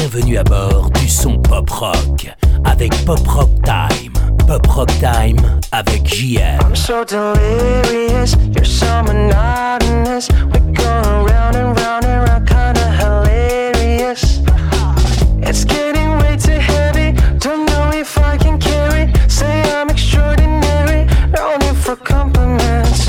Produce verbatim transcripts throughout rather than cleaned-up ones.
Bienvenue à bord du son pop rock avec Pop Rock Time. Pop Rock Time avec J M. I'm so delirious, you're so monotonous. We're going round and round and round, kinda hilarious. It's getting way too heavy, don't know if I can carry. Say I'm extraordinary, no need for compliments.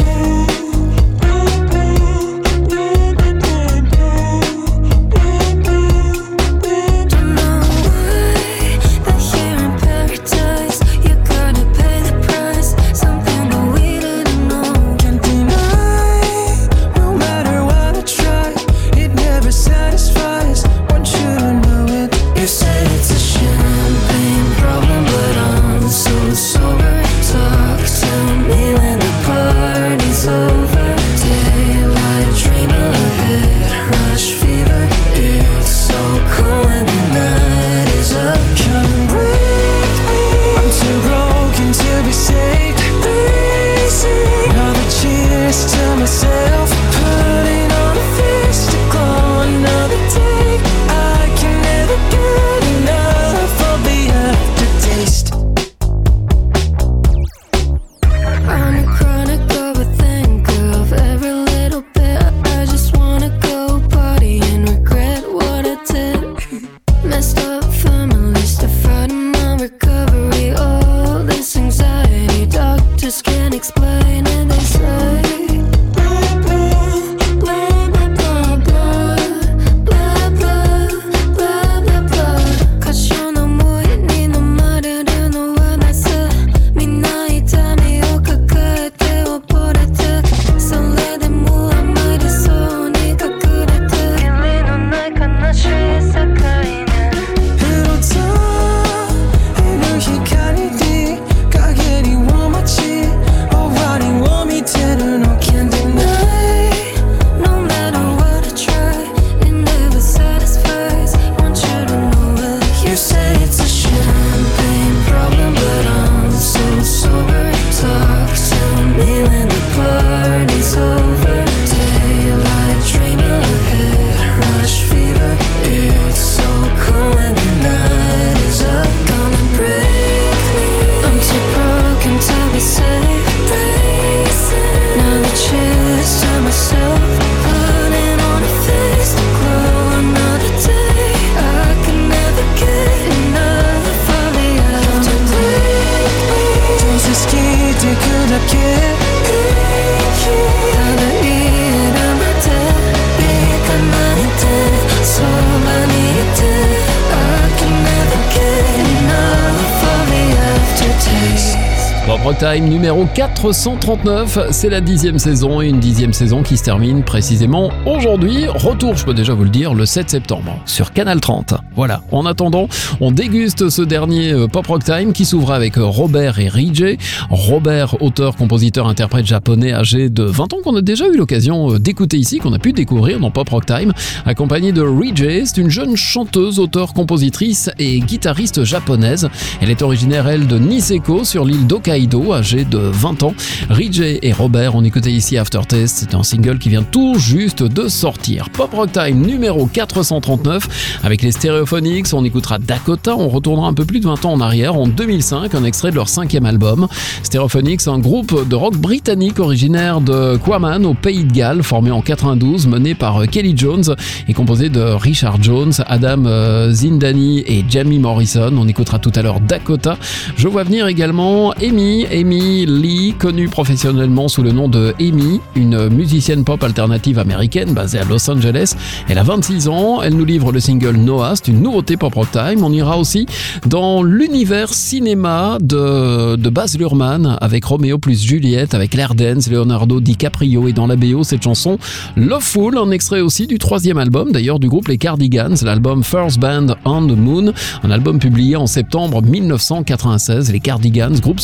Time numéro quatre cent trente-neuf, c'est la dixième saison et une dixième saison qui se termine précisément aujourd'hui. Retour, je peux déjà vous le dire, le sept septembre sur Canal trente. Voilà, en attendant, on déguste ce dernier Pop Rock Time qui s'ouvre avec Robert et Rijé. Robert, auteur, compositeur, interprète japonais âgé de vingt ans qu'on a déjà eu l'occasion d'écouter ici, qu'on a pu découvrir dans Pop Rock Time, accompagné de Rijé. C'est une jeune chanteuse, auteure, compositrice et guitariste japonaise. Elle est originaire, elle, de Niseko sur l'île d'Hokkaido, âgée de vingt ans. Rijé et Robert, on écoutait ici Aftertaste, c'est un single qui vient tout juste de sortir. Pop Rock Time numéro quatre cent trente-neuf, avec les Stereophonics, on écoutera Dakota, on retournera un peu plus de vingt ans en arrière, en deux mille cinq, un extrait de leur cinquième album. Stereophonics, un groupe de rock britannique originaire de Quaman, au Pays de Galles, formé en quatre-vingt-douze, mené par Kelly Jones et composé de Richard Jones, Adam Zindani et Jamie Morrison. On écoutera tout à l'heure Dakota. Je vois venir également Amy, Amy Lee, connue professionnellement sous le nom de Amy, une musicienne pop alternative américaine basée à Los Angeles. Elle a vingt-six ans, elle nous livre le single Noah, c'est une nouveauté Pop Rock Time. On ira aussi dans l'univers cinéma de, de Baz Luhrmann avec Roméo plus Juliette, avec Claire Danes, Leonardo DiCaprio et dans la B O cette chanson Loveful, un extrait aussi du troisième album d'ailleurs du groupe Les Cardigans, l'album First Band on the Moon, un album publié en septembre mille neuf cent quatre-vingt-seize. Les Cardigans, groupe suédois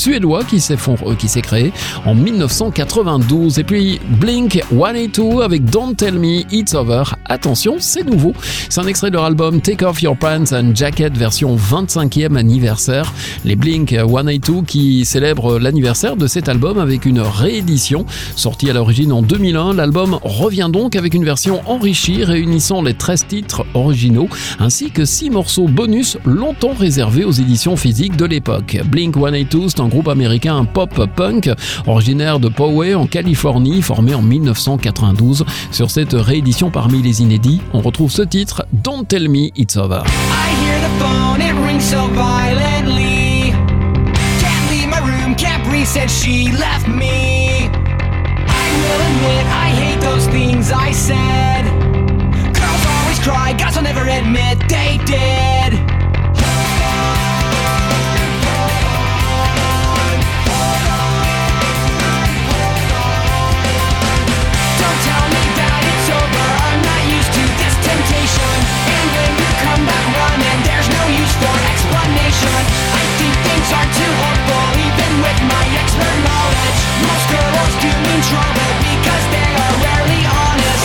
qui s'est, fond, euh, qui s'est créé en dix-neuf cent quatre-vingt-douze. Et puis Blink cent quatre-vingt-deux avec Don't Tell Me It's Over. Attention, c'est nouveau. C'est un extrait de leur album Take Off Your Pants and Jacket version vingt-cinquième anniversaire. Les Blink cent quatre-vingt-deux qui célèbrent l'anniversaire de cet album avec une réédition. Sorti à l'origine en deux mille un, l'album revient donc avec une version enrichie réunissant les treize titres originaux ainsi que six morceaux bonus longtemps réservés aux éditions physiques de l'époque. Blink cent quatre-vingt-deux, c'est un groupe américain pop-punk originaire de Poway en Californie, formé en dix-neuf cent quatre-vingt-douze. Sur cette réédition parmi les inédits, on retrouve ce titre Don't Tell Me It's Over. I hear the phone, it rings so violently. Can't leave my room, can't breathe, said she left me. I will admit, I hate those things I said. Girls always cry, guys will never admit they did. Don't tell me that it's over, I'm not used to this temptation. And when you come back running, there's no use for explanation. I think things are too hopeful, even with my expert knowledge. Most girls do mean trouble because they are rarely honest.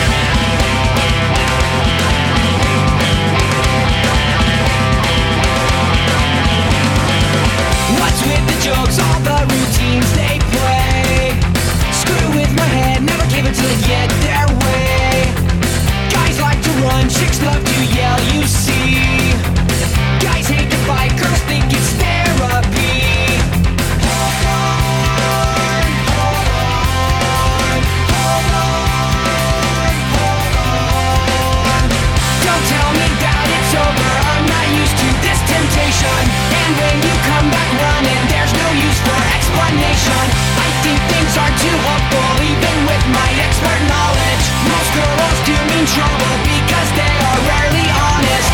What's with the jokes, all the routines they play? Screw with my head, never give it till they get their way. Guys like to run, chicks love to yell, you see. Guys hate to fight, girls think it's therapy. Hold on, hold on, hold on, hold on. Don't tell me that it's over, I'm not used to this temptation. And when you come back running, there's no use for explanation. I think things are too hopeful, even with my expert knowledge. Most girls do mean trouble because they are rarely honest.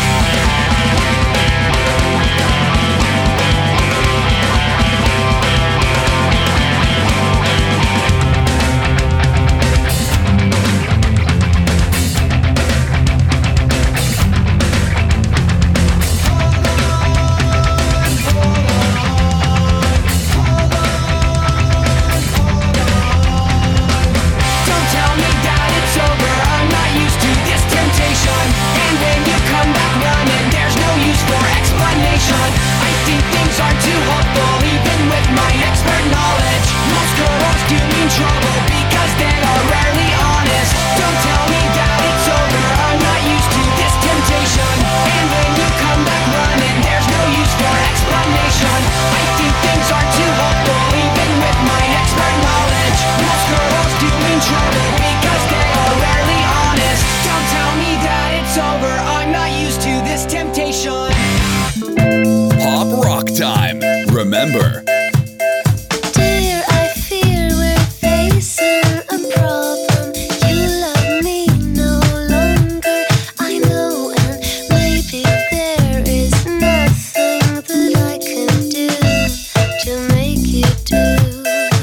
Don't tell me that it's over, I'm not used to this temptation. And when you come back running, there's no use for explanation. I think things are too hopeful, even with my expert knowledge. Most girls do mean trouble because they are rarely honest. Don't tell me that it's over, I'm not used to this temptation. And when you come back running, there's no use for explanation. I think things are too hopeful, even with my expert knowledge. Most girls do mean trouble because they are rarely honest. Don't tell me that it's over, I'm not used to this temptation. Pop rock time. Remember, Dear, I fear we're facing a problem. You love me no longer, I know, and maybe there is nothing that I can do to make you do.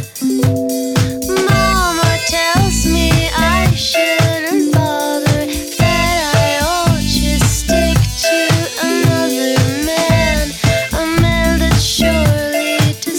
Mama tells me I shouldn't bother, that I ought just stick to another man, a man that surely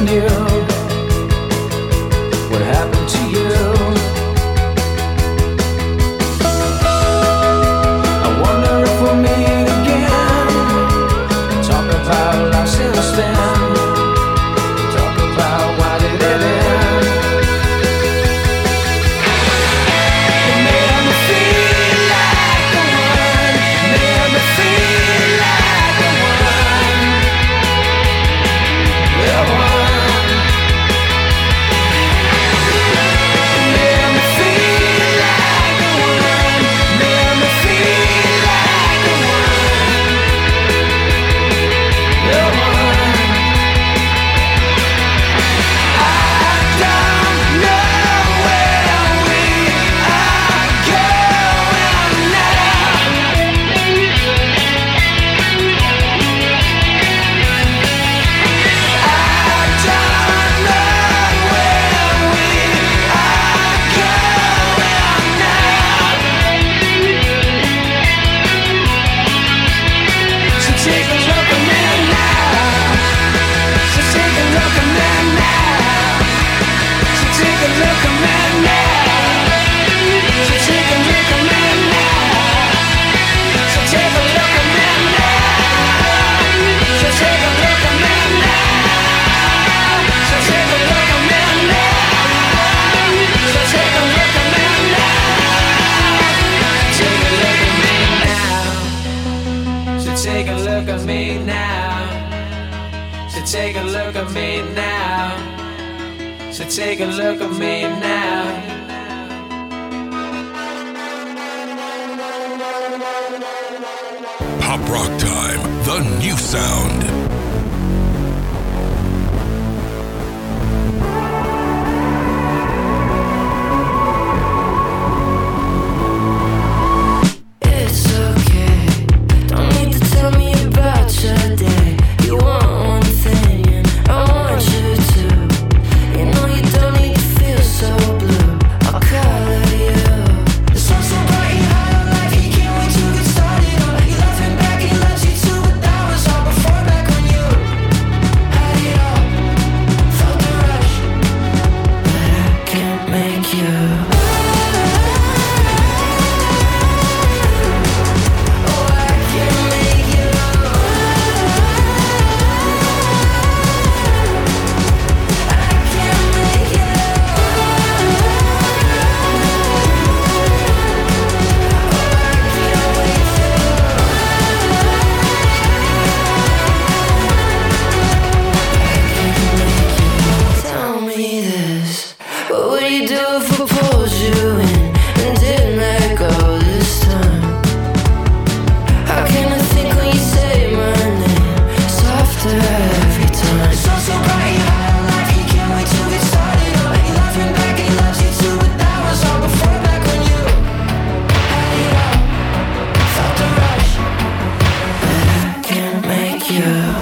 you? What happened to you? I wonder if we'll meet again. Talk about life since then. Talk about why did it end. It made me feel like the one. Made me feel like the one. The one. It made me feel like the one. Made me feel like the one. The one. I don't know where we are going now. I don't know where we are going now. So take a look at me now. So take a look at me now. So take a look at me now. So take a look at me now. So take a look at me now. So take a look at me now. So take a look at me now. So take a look at me now. Take a look at me now. So take a look at me now. So take a look at me now. So take a look at me now. Pop Rock Time, the new sound. It's okay. Don't need to tell me about your day. You want one thing, and I want you to. You know you don't need to feel so blue. I'll color you. The sun's so bright, you high on life. You can't wait to get started. You love him back, he loves you too, but that was all before. Back when you had it all, felt the rush, but I can't make you. Oh, I can't make you. I can't make you. Tell me this. What would you do if I pulled you in and didn't let go this time? How can I think when you say my name softer every time? So so bright, you high on life, you can't wait to get started. You love him back, he loves you too, but that was all before. Back when you had it all, felt the rush, but I can't make you.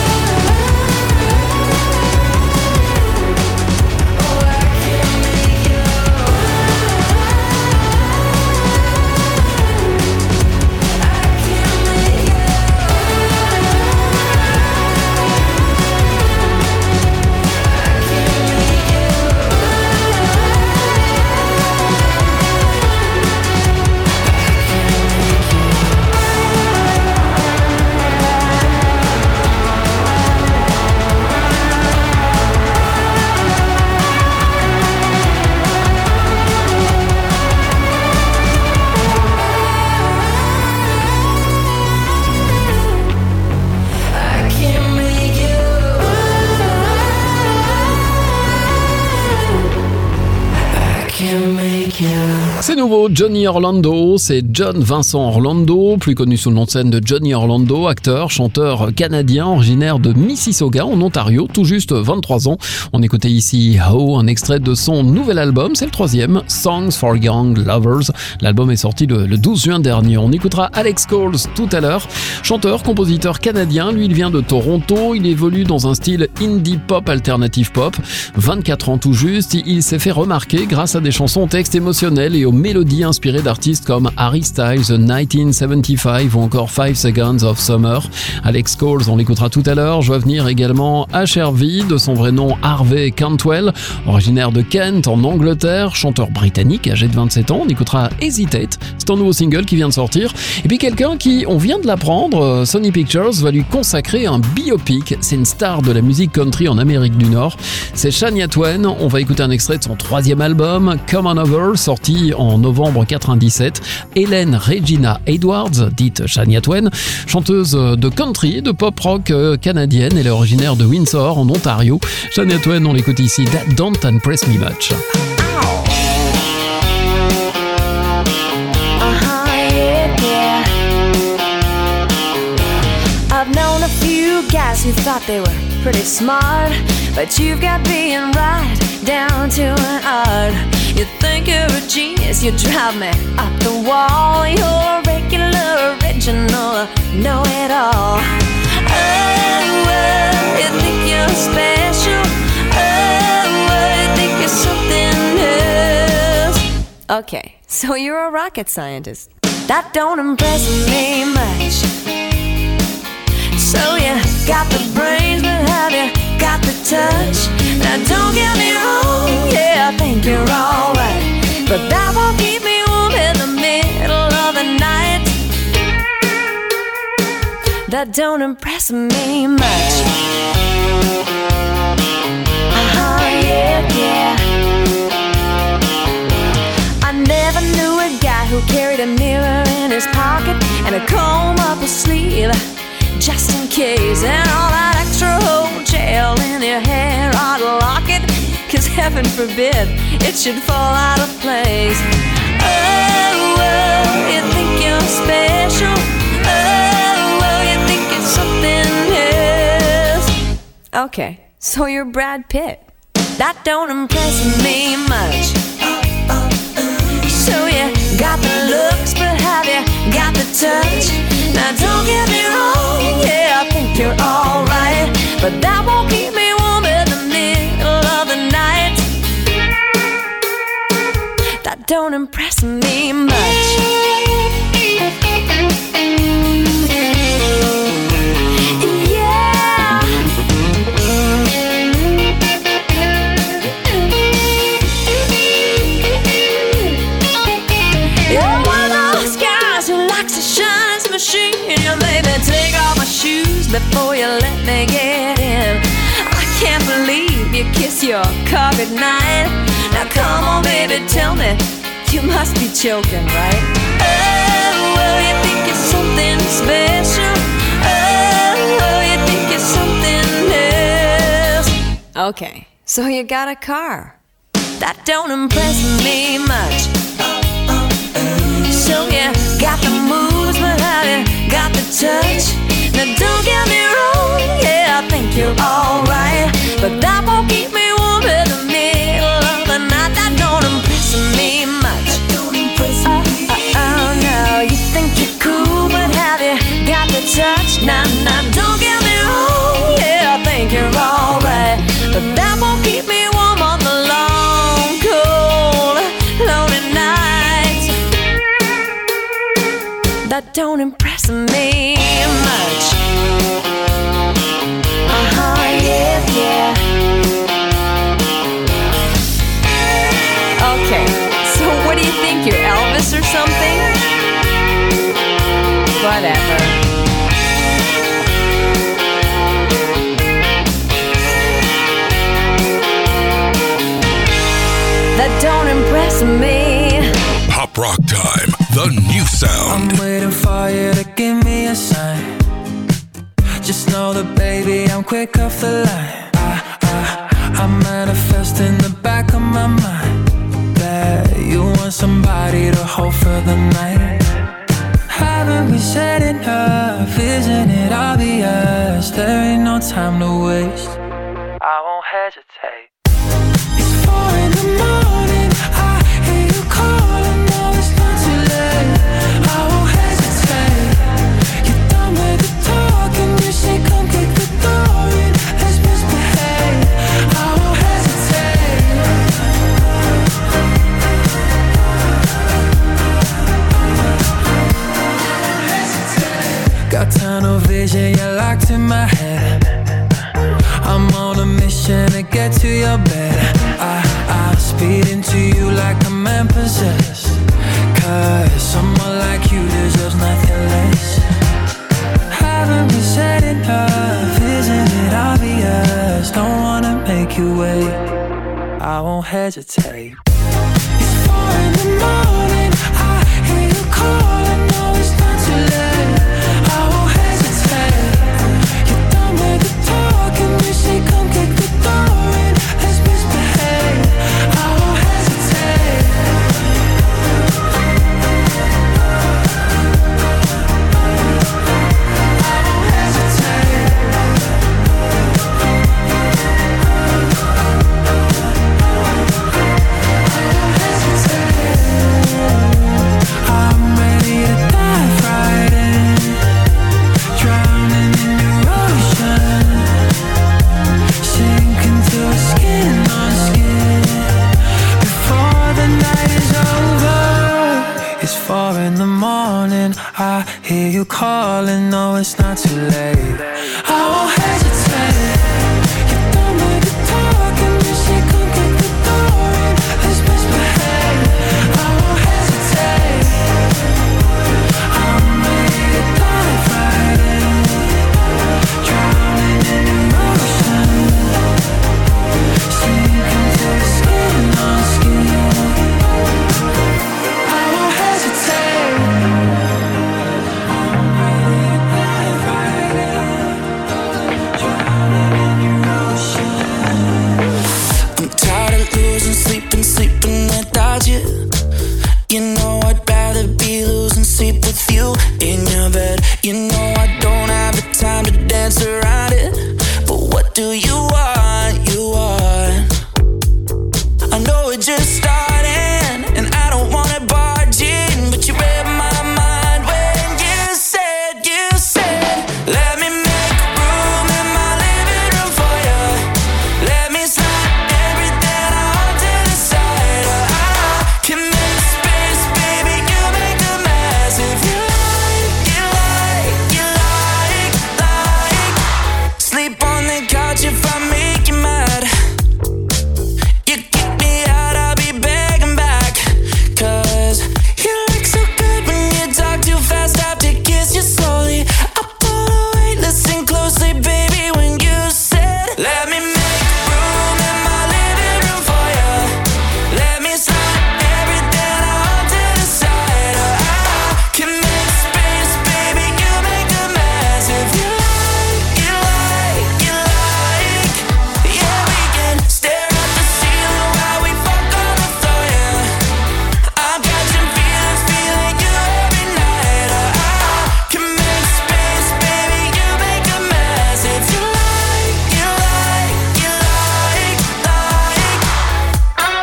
I can't make you. I can't make you. C'est nouveau, Johnny Orlando, c'est John Vincent Orlando, plus connu sous le nom de scène de Johnny Orlando, acteur, chanteur canadien, originaire de Mississauga en Ontario, tout juste vingt-trois ans. On écoutait ici How, un extrait de son nouvel album, c'est le troisième, Songs for Young Lovers. L'album est sorti le, le douze juin dernier. On écoutera Alex Coles tout à l'heure, chanteur, compositeur canadien, lui il vient de Toronto, il évolue dans un style indie pop, alternative pop. vingt-quatre ans tout juste, il s'est fait remarquer grâce à des chansons aux textes émotionnels et aux mélodies mélodies inspirées d'artistes comme Harry Styles, dix-neuf soixante-quinze ou encore five Seconds of Summer. Alex Coles, on l'écoutera tout à l'heure. Je vois venir également H R V, de son vrai nom Harvey Cantwell, originaire de Kent en Angleterre, chanteur britannique âgé de vingt-sept ans. On écoutera Hesitate, c'est un nouveau single qui vient de sortir. Et puis quelqu'un qui, on vient de l'apprendre, Sony Pictures va lui consacrer un biopic. C'est une star de la musique country en Amérique du Nord. C'est Shania Twain. On va écouter un extrait de son troisième album, Come On Over, sorti en novembre quatre-vingt-dix-sept. Helen Regina Edwards, dite Shania Twain, chanteuse de country, de pop rock canadienne. Elle est originaire de Windsor, en Ontario. Shania Twain, on l'écoute ici, That Don't Impress Me Much. I've known a few guys who thought they were pretty smart, but you've got being right down to an art. You think you're a genius, you drive me up the wall. You're a regular, original, know-it-all. Oh, oh, you think you're special. Oh, oh, you think you're something else. Okay, so you're a rocket scientist. That don't impress me much. So you got the brains, but have you got the touch? Now don't get me wrong, yeah, I think you're alright, but that won't keep me warm in the middle of the night. That don't impress me much. Uh-huh, yeah, yeah. I never knew a guy who carried a mirror in his pocket and a comb up his sleeve, just in case, and all that extra hotel in your hair I'd lock it, cause heaven forbid it should fall out of place. Oh, oh, you think you're special. Oh, oh, you think it's something else. Okay, so you're Brad Pitt. That don't impress me much. So you got the looks, but have you got the touch? Now don't get me wrong, yeah, I think you're alright, but that won't keep me warm in the middle of the night. That don't impress me much. Yeah. You're one of those guys who likes to shine some machine. You made me take off my shoes before you let me get in. I can't believe you kiss your car goodnight. Now come on baby, tell me, you must be joking, right? Oh, oh, you think it's something special. Oh, oh, you think it's something else. Okay, so you got a car. That don't impress me much. So you got the moves, but have you got the touch? Now don't get me wrong, yeah, I think you're alright, but that won't keep me warm in the middle of the night. That don't impress me much. Oh, oh, oh no, you think you're cool, but have you got the touch? Nah, nah, don't get me wrong, yeah, I think you're alright, but that won't keep me warm on the long, cold, lonely nights. That don't impress me much. Uh-huh, yeah, yeah. Okay, so what do you think, you're Elvis or something? Whatever. That don't impress me. Pop Rock Time, the new sound. I'm waiting for you to give me a sign. Just know that baby, I'm quick off the line. I, I, I manifest in the back of my mind that you want somebody to hold for the night. Haven't we said enough? Isn't it obvious? There ain't no time to waste. I won't hesitate. It's four in the morning, I hear you calling. No, it's not too late. I won't hesitate. You're done with the talking. You say come kick the door in. Let's misbehave. I won't hesitate. yeah, you're locked in my head. I'm on a mission to get to your bed. I, I speed into you like a man possessed. Cause someone like you deserves nothing less. Haven't we said enough? Isn't it obvious? Don't wanna make you wait. I won't hesitate. It's four in the morning. I hear you calling. No, it's not too late. I won't hesitate. You're done with the talking. You say come kick the door in. Let's misbehave. I won't hesitate. I won't hesitate. I'm ready to dive right in, drowning in your ocean, sinking to a skin on skin. Before the night is over, it's four in the morning. I hear you calling, no, it's not too late. I won't hesitate. You're done with the talking, you say come kick the door in. Let's misbehave. I won't hesitate. I'm ready to dive right in, drowning in your ocean, sinking to the skin on skin. I won't hesitate. I'm ready to dive right in, drowning in your ocean. I'm tired of losing sleep and sleeping without you. You know I'd rather be losing sleep with you in your bed. You know I don't have the time to dance around it. But what do you want? You want? I know it just started and I don't wanna barge in, but you read my mind when you said, you said, let me make room in my living room for you. Let me slide everything out to the side. I can make space, baby, you make a mess. If you like, you like, you like, like sleep on the couch if I make you mad. You kick me out, I'll be begging back. Cause you look so good when you talk too fast. I have to kiss you slowly. I pull away, listen closely, baby, when you said, let me make room in my living room for you. Let me slide everything out to the side. I can make space, baby, you make a mess. If you like, you like, you like, yeah, we can stare at the ceiling while we fuck on the floor, yeah. I'm catching feelings, feeling you every night. I can make space, baby, you make a mess. If you like, you like, you like, like. I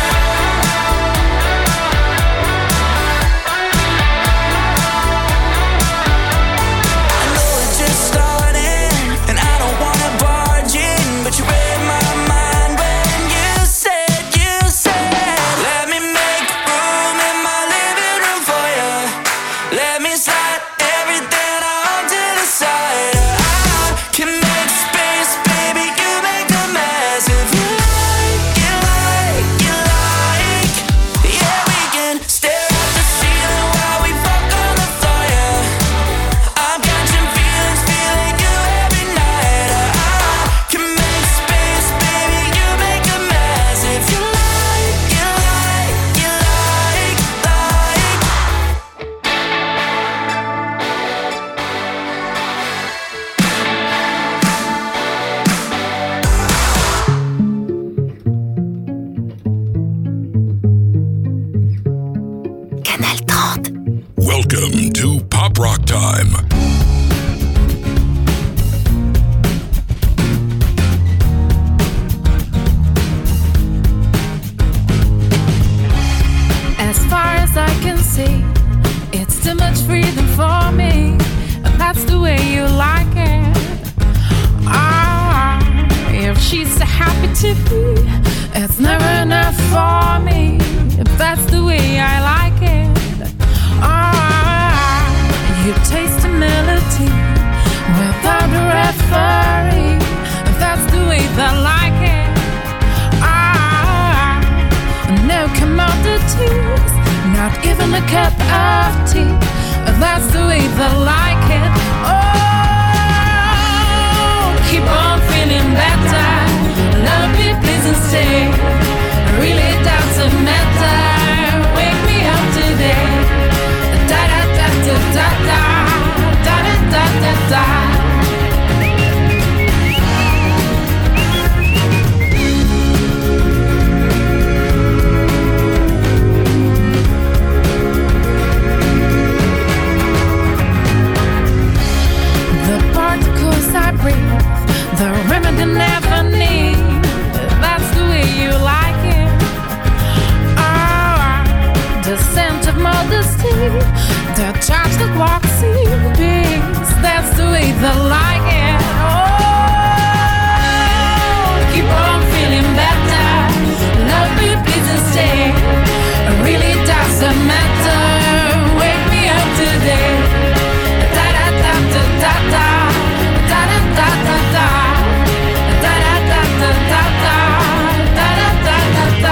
know it just started and I don't wanna barge in, but you read my mind when you said, you said, let me make room in my living room for you. Let me slide everything out to the side. I can make space, baby, you make a mess. If you like, you like, you like, yeah, we can stare at the ceiling while we fuck on the floor, yeah. I'm catching feelings, feeling you every night. I can make space, baby, you make a mess. If you like, you like, you like, like. Canal trente. Welcome to Pop Rock Time. As far as I can see, it's too much freedom for me, and that's the way you like it. Ah, if she's so happy to be, it's never enough for me, if that's the way I like it. Ah, you taste the melody when cup of tea. That's the way they like it. Oh, keep on feeling better. Love me, please, and stay. Really doesn't matter. Wake me up today. Da da da da da da da da da da. I breathe, the remedy never need. That's the way you like it. Oh, the scent of modesty, the touch that walks in peace. That's the way they like it. Oh, keep on feeling better. Love me, please, and stay. It really doesn't matter. Wake me up today. Da da da da da da. Da da da da da, da da da da da, da da da da da.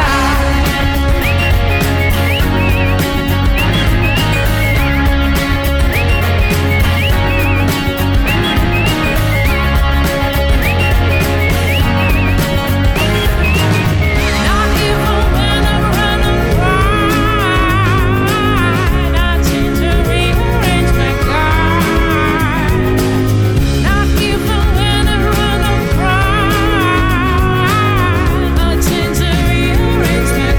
Not even when I run and ride, I change and rearrange my guard. Not even when I run and ride, I change and rearrange my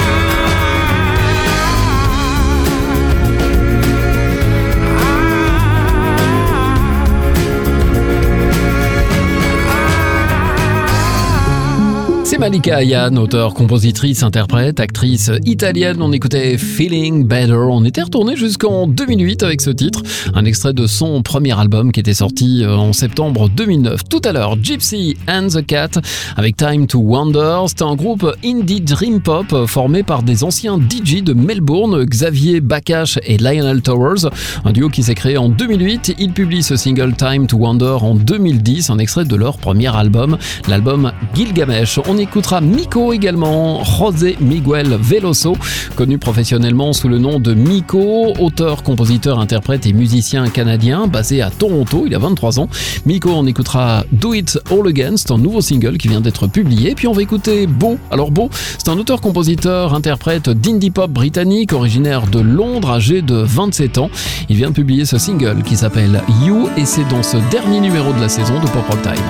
C'est Malika Ayane, auteure, compositrice, interprète, actrice italienne. On écoutait Feeling Better. On était retourné jusqu'en deux mille huit avec ce titre, un extrait de son premier album qui était sorti en septembre deux mille neuf. Tout à l'heure, Gypsy and the Cat avec Time to Wonder. C'est un groupe indie dream pop formé par des anciens D J de Melbourne, Xavier Bakash et Lionel Towers. Un duo qui s'est créé en deux mille huit. Ils publient ce single Time to Wonder en deux mille dix, un extrait de leur premier album, l'album Gilgamesh. On écoutera Miko également, José Miguel Veloso, connu professionnellement sous le nom de Miko, auteur, compositeur, interprète et musicien canadien basé à Toronto. Il a vingt-trois ans. Miko, on écoutera Do It All Again, c'est un nouveau single qui vient d'être publié. Puis on va écouter Beau. Alors Beau, c'est un auteur, compositeur, interprète d'indie pop britannique, originaire de Londres, âgé de vingt-sept ans. Il vient de publier ce single qui s'appelle You et c'est dans ce dernier numéro de la saison de Pop Rock Time.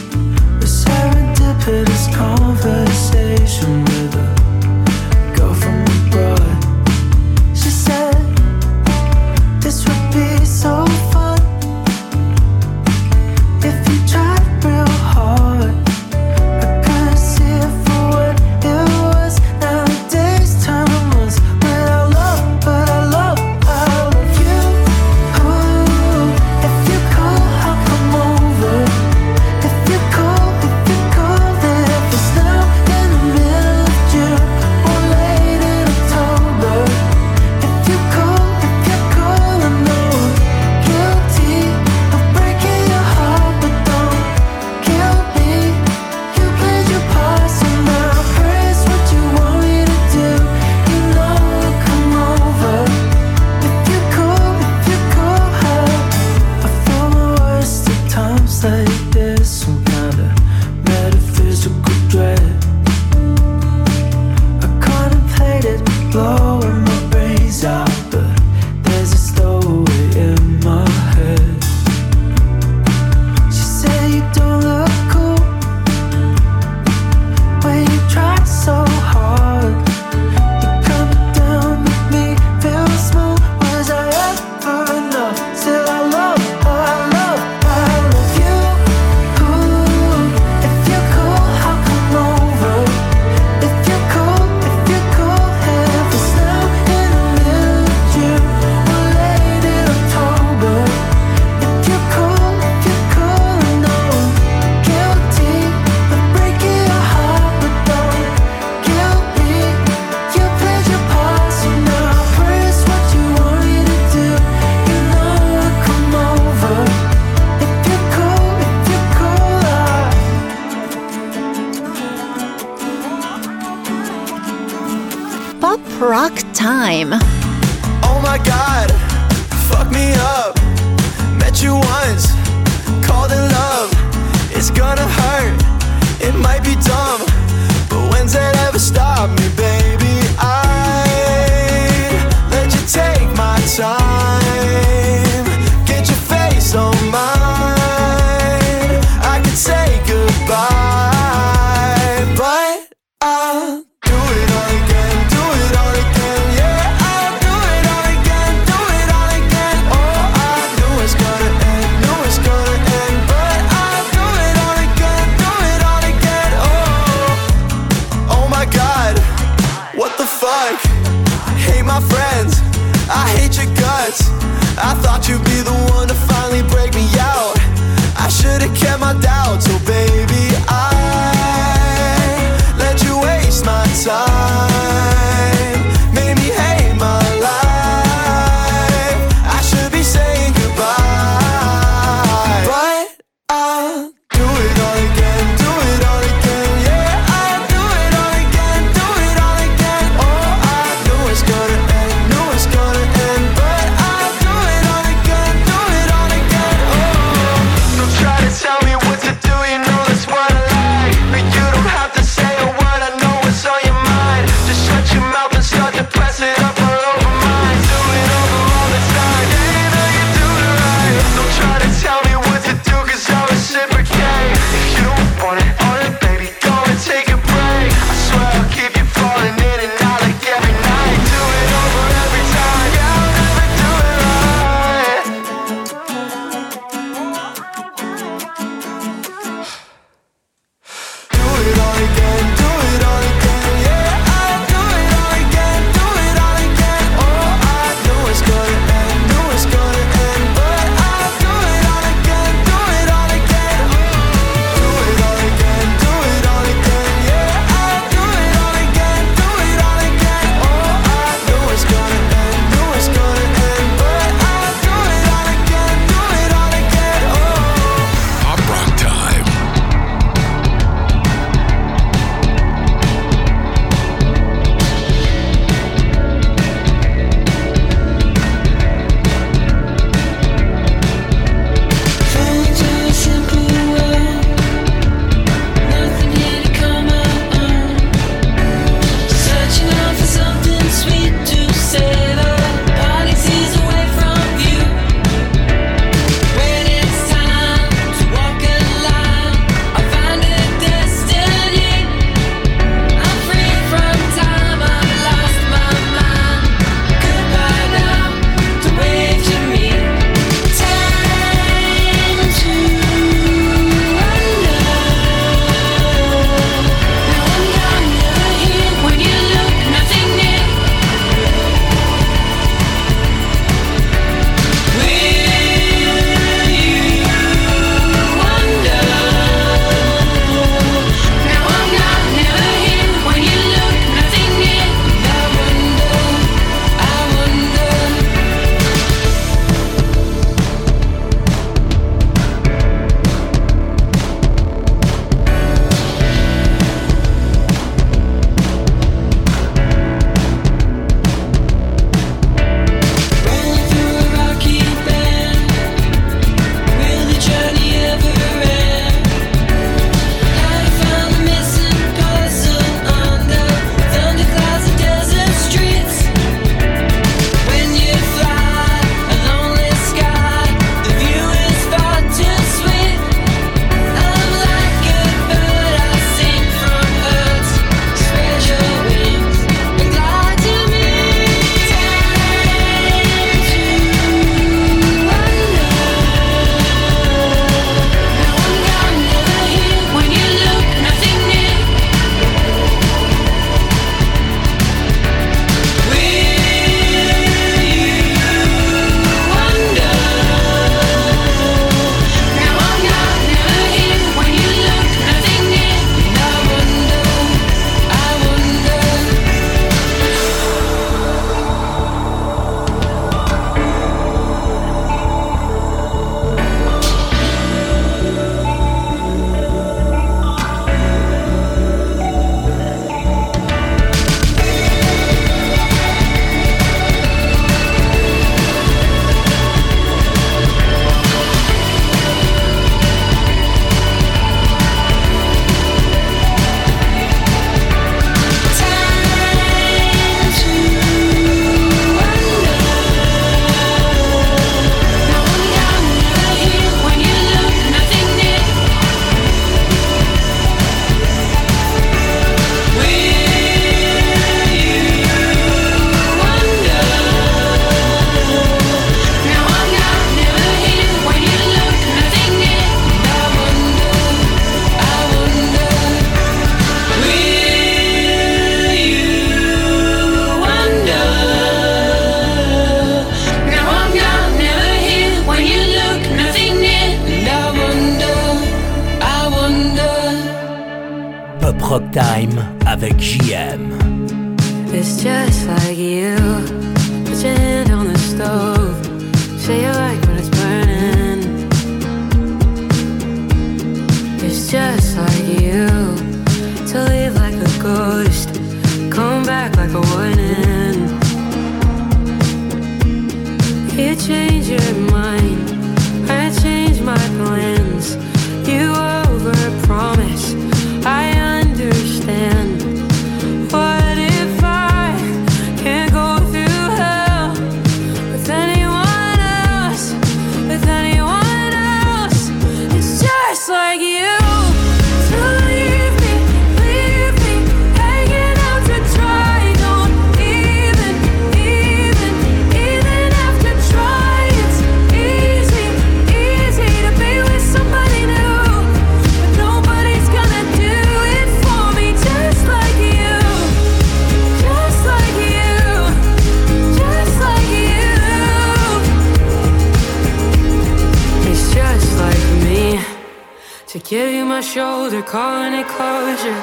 Conversation with a girl from Rock Time. Oh my god, fuck me up. Met you once, called in love. It's gonna hurt, it might be dumb, but when's that ever stop me, baby? I let you take my time, get your face on mine. I could say goodbye, but I'll do it all again, do it all again, yeah. I'll do it all again, do it all again. Oh, I knew it's gonna end, knew it's gonna end, but I'll do it all again, do it all again. Oh, oh my god, what the fuck? Hate my friends, I hate your guts. I thought you'd be the one to finally break me out. I should've kept my doubts, oh baby. I let you waste my time, made me hate my life. I should be saying goodbye, but I'll do it all again, do it all again, yeah. I'll do it all again, do it all again. Oh, I knew it's gonna end, knew it's gonna end, but I'll do it all again, Pop Rock Time avec J M. It's just like you. Put your hand on the stove. Say you like when it's burning. It's just like you. To leave like a ghost. Come back like a warning. You change your mind. I change my plans. You overpromise. I understand. What if I can't go through hell with anyone else? With anyone else? It's just like you. To leave me, leave me hanging out to dry. Don't even, even, even have to try. It's easy, easy to be with somebody new, but nobody's gonna do it for me. Just like you, just like you, just like you. It's just like me to give you my shoulder, calling it closure.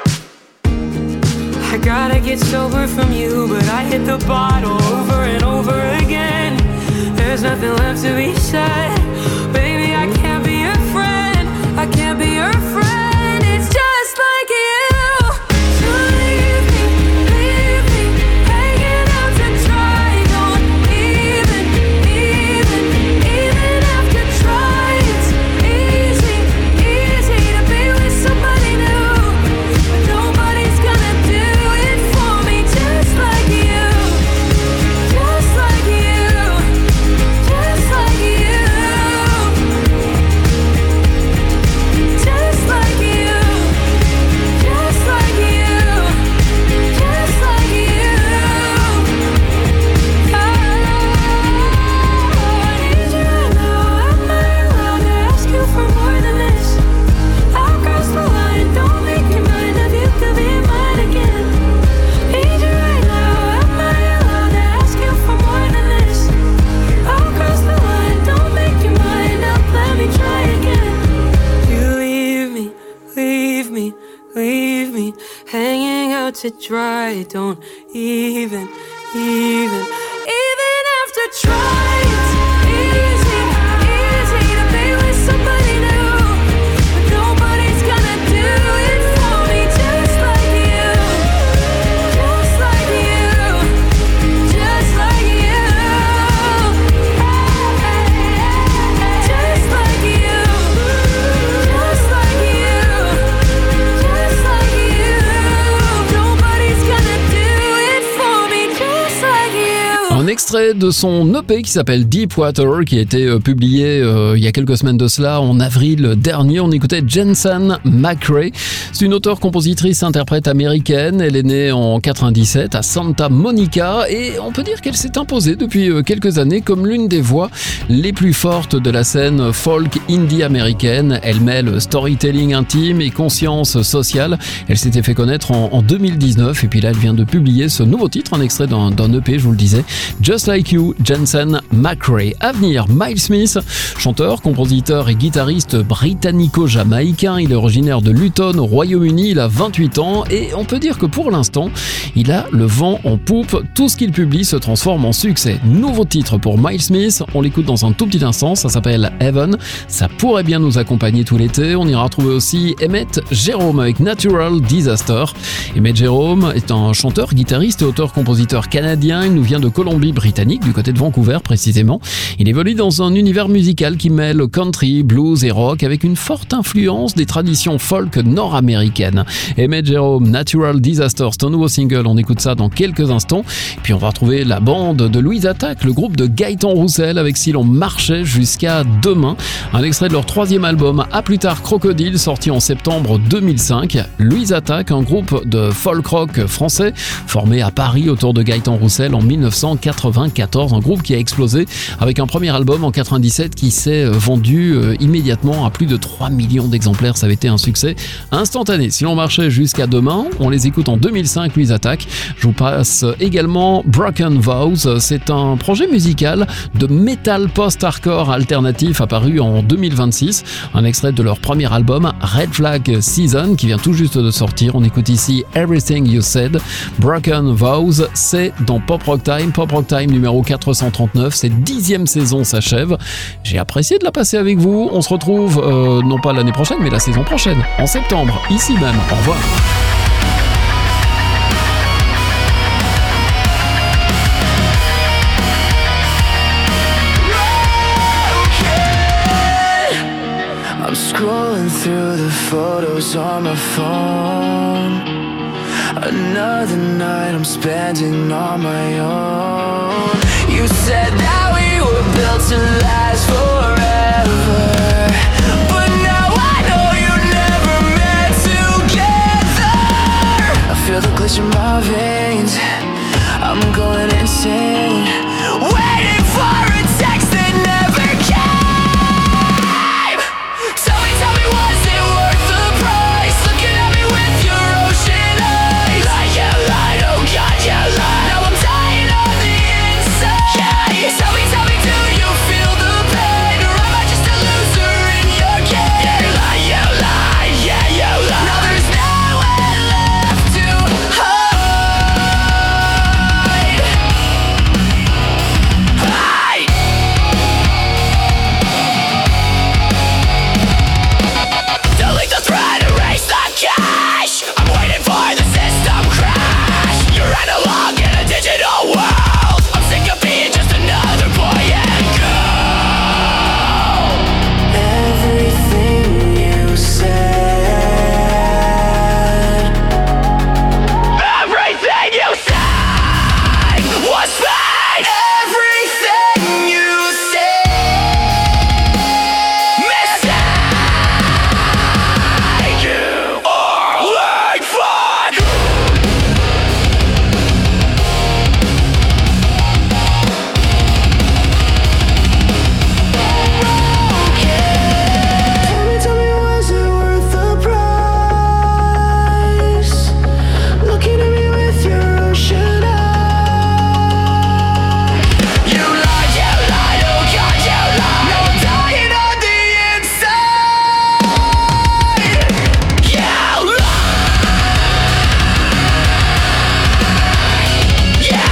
I gotta get sober from you, but I hit the bottle over and over again. There's nothing left to be said. Baby, I can't be your friend. I can't be your friend. It's just like you. To leave me, leave me hanging out to dry. Don't even, even, even have to try. It's easy, easy to be with somebody new, but nobody's gonna do it for me. Just like you, just like you, just like you, just like you, just like you, just like you. I need you right now. Am I allowed to ask you for more than this? I'll cross the line. Don't make your mind up. You could be mine again. Need you right now. Am I allowed to ask you for more than this? I'll cross the line. Don't make your mind up. Let me try again. You leave me, leave me, leave me hanging out to dry. Don't even, even, even have to try. It's easy, easy to be with somebody new, but nobody's gonna do it for me. Just like you, just like you, just like you, just like you, just like you, just like you. Nobody's gonna do it for me. Just like you. Un extrait de son E P qui s'appelle Deepwater, qui a été euh, publié euh, il y a quelques semaines de cela, en avril dernier. On écoutait Jensen McRae. C'est une auteure-compositrice-interprète américaine. Elle est née en quatre-vingt-dix-sept à Santa Monica et on peut dire qu'elle s'est imposée depuis euh, quelques années comme l'une des voix les plus fortes de la scène folk indie américaine. Elle mêle storytelling intime et conscience sociale. Elle s'était fait connaître en, en deux mille dix-neuf et puis là elle vient de publier ce nouveau titre, un extrait d'un, d'un E P, je vous le disais, Just Like You, Jensen McRae. À venir, Miles Smith, chanteur, compositeur et guitariste britannico-jamaïcain. Il est originaire de Luton au Royaume-Uni, il a vingt-huit ans et on peut dire que pour l'instant, il a le vent en poupe. Tout ce qu'il publie se transforme en succès. Nouveau titre pour Miles Smith, on l'écoute dans un tout petit instant, ça s'appelle Heaven. Ça pourrait bien nous accompagner tout l'été. On ira retrouver aussi Emmett Jerome avec Natural Disaster. Emmett Jerome est un chanteur, guitariste et auteur-compositeur canadien. Il nous vient de Colombie-Britannique, du côté de Vancouver précisément. Il évolue dans un univers musical qui mêle country, blues et rock avec une forte influence des traditions folk nord-américaines. Emmett Jerome, Natural Disaster, c'est un nouveau single, on écoute ça dans quelques instants. Puis on va retrouver la bande de Louise Attaque, le groupe de Gaëtan Roussel avec Si l'on marchait jusqu'à demain. Un extrait de leur troisième album, À plus tard Crocodile, sorti en septembre deux mille cinq. Louise Attaque, un groupe de folk rock français formé à Paris autour de Gaëtan Roussel en mille neuf cent quatre-vingt-dix. quatre-vingt-quatorze, un groupe qui a explosé avec un premier album en quatre-vingt-dix-sept qui s'est vendu immédiatement à plus de trois millions d'exemplaires. Ça avait été un succès instantané. Si l'on marchait jusqu'à demain, on les écoute en deux mille cinq, puis ils attaquent. Je vous passe également Broken Vows. C'est un projet musical de metal post-hardcore alternatif apparu en deux mille vingt-six. Un extrait de leur premier album Red Flag Season qui vient tout juste de sortir. On écoute ici Everything You Said. Broken Vows, c'est dans Pop Rock Time. Pop Rock Time numéro quatre cent trente-neuf. Cette dixième saison s'achève. J'ai apprécié de la passer avec vous. On se retrouve, euh, non pas l'année prochaine, mais la saison prochaine, en septembre, ici même. Au revoir. I'm scrolling through the photos on my phone. Another night I'm spending on my own. You said that we were built to last forever, but now I know you never meant together. I feel the glitch in my veins, I'm going insane, waiting for a text that never came. Tell me, tell me, was it worth the price? Looking at me with your ocean eyes. Lie, you lied, oh God, you lied. Now I'm dying on the inside. Tell me, tell me, do you feel the pain? Or am I just a loser in your game? You lie, you lie, yeah, you lie. Now there's nowhere left to hide. Hide. Delete the thread, erase the cache. I'm waiting for the system crash. You're analog in a digital world. I'm sick of being just another boy and girl. Everything you said, everything you said was fake. Everything you said, mistake. You are like fuck. Tell me, tell me, was it worth the price? Looking at me with your ocean eyes. You lied, you lied, oh God, you lied. Now I'm dying on the inside. You lied. You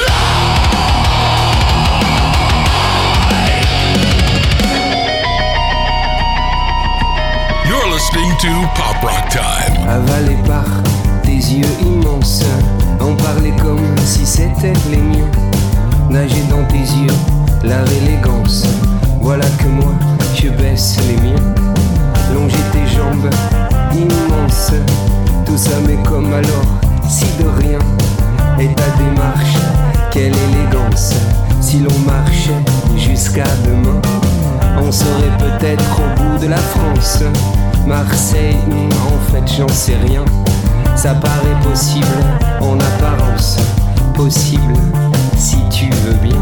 lied. You're listening to Pop Rock Time. Avalé par tes yeux immenses, en parler comme si c'était les miens. Nager dans tes yeux, l'art élégance. Voilà que moi, je baisse les miens. Longer tes jambes immenses, tout ça mais comme alors, si de rien. Et ta démarche, quelle élégance. Si l'on marchait jusqu'à demain, on serait peut-être au bout de la France. Marseille, hmm, en fait j'en sais rien. Ça paraît possible en apparence. Possible si tu veux bien.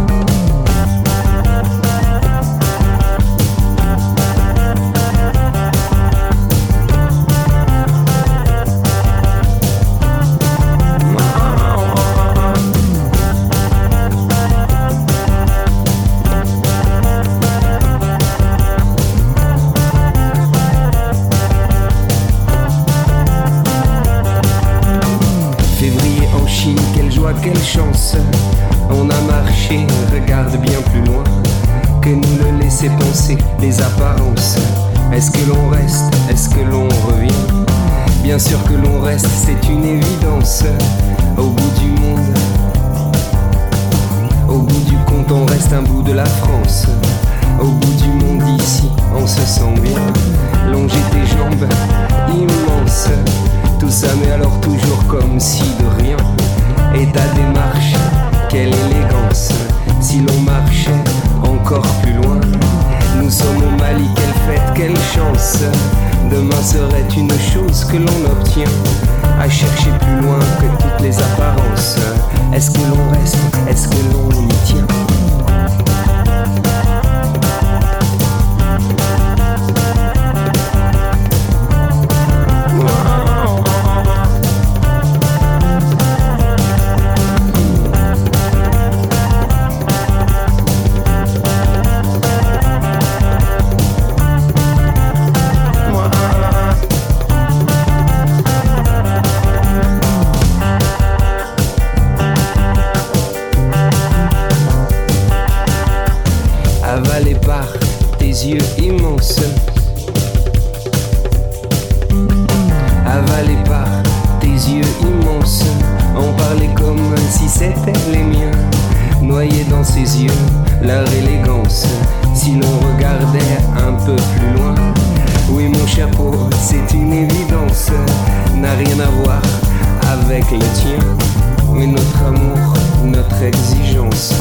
Février en Chine, quelle joie, quelle chance. On a marché, regarde bien plus loin que nous le laisser penser les apparences. Est-ce que l'on reste, est-ce que l'on revient? Bien sûr que l'on reste, c'est une évidence. Au bout du monde, au bout du compte, on reste un bout de la France. Au bout du monde ici, on se sent bien. Longer tes jambes immenses, tout ça mais alors toujours comme si de rien. Et ta démarche, quelle élégance. Si l'on marchait encore plus loin, nous sommes au Mali, quelle fête, quelle chance. Demain serait une chose que l'on obtient, à chercher plus loin que toutes les apparences. Est-ce que l'on reste, est-ce que l'on y avalé par tes yeux immenses. On parlait comme si c'était les miens. Noyé dans ses yeux, leur élégance. Si l'on regardait un peu plus loin, oui mon chapeau, c'est une évidence. N'a rien à voir avec le tien, mais notre amour, notre exigence.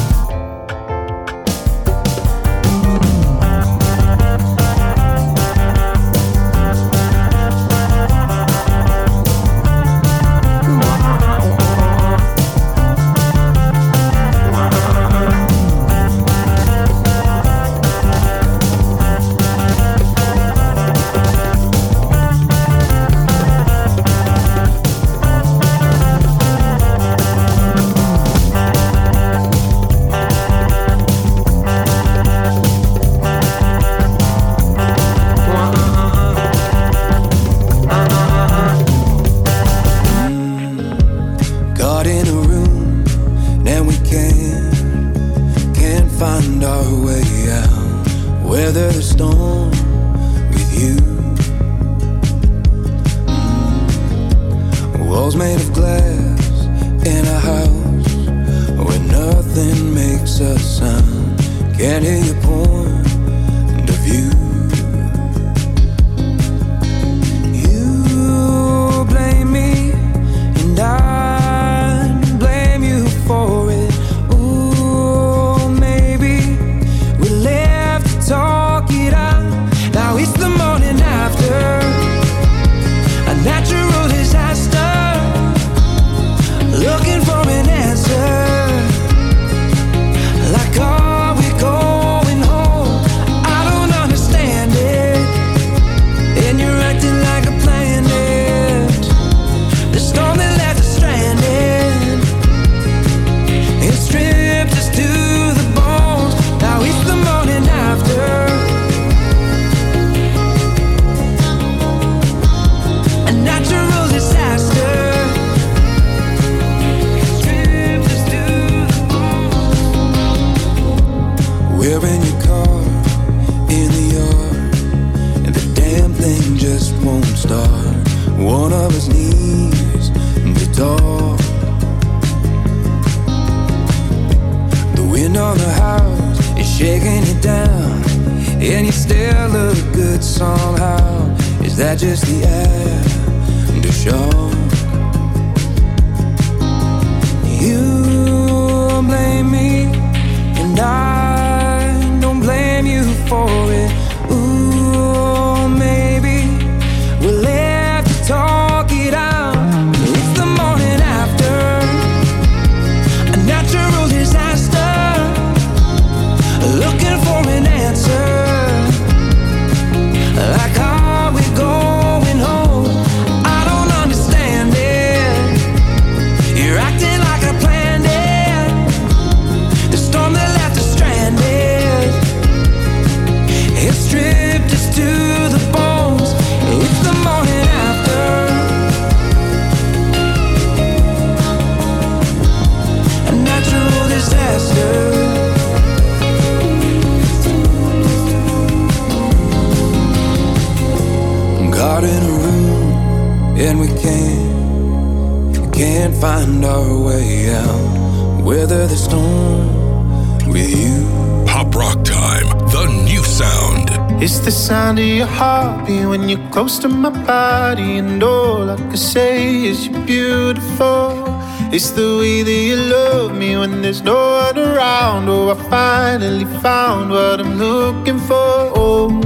When you're close to my body, and all I can say is you're beautiful. It's the way that you love me when there's no one around. Oh, I finally found what I'm looking for. Oh,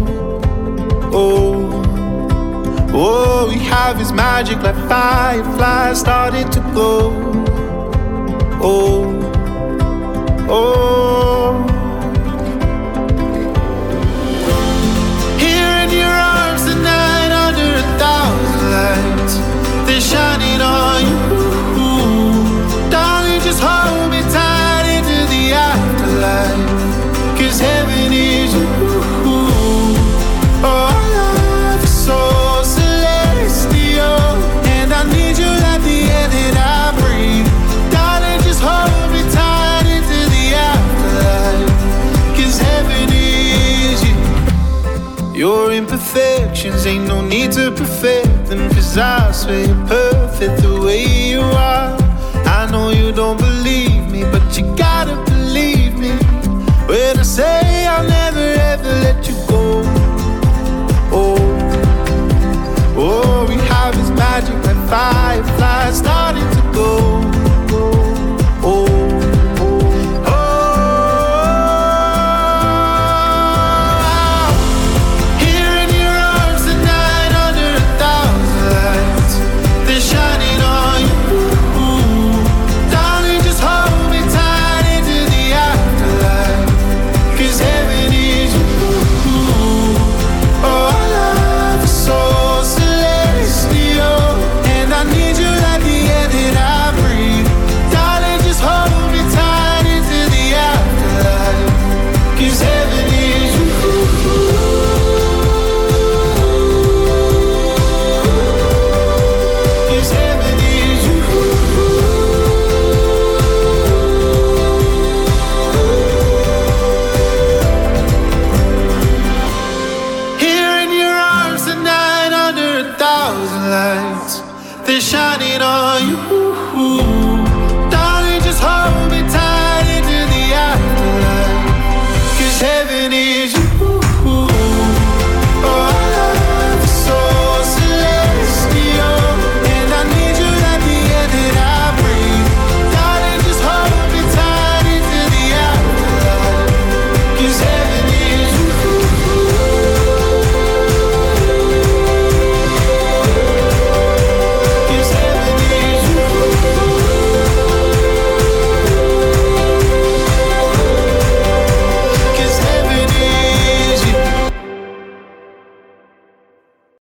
oh, oh, we have this magic like fireflies starting to glow. Oh, oh. They're shining on you. Darling, just hold me tight into the afterlife, 'cause heaven is you. Oh, our love is so celestial, and I need you like the air that I breathe. Darling, just hold me tight into the afterlife, 'cause heaven is you. Your imperfections ain't no need to perfect them, 'cause 'cause I swear you're perfect the way you are. I know you don't believe me, but you gotta believe me when I say I'll never ever let you go. Oh, oh, we have this magic like fireflies starting to go. Oh, they're shining on you.